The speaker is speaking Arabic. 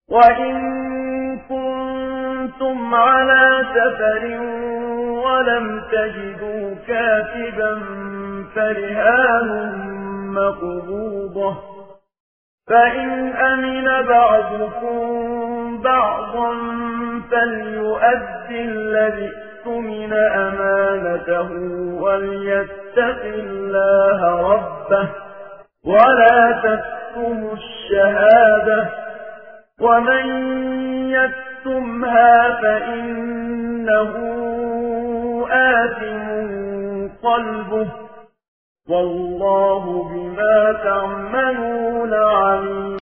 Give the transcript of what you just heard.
وإن كنتم على سفر ولم تجدوا كاتبا فرهان مقبوضة فإن أمن بعضكم بعضا فليؤدي الذي اؤتمن أمانته وليتق الله ربه ولا تكتموا الشهادة ومن يكتمها فإنه آثم قلبه والله بما تعملون عليم.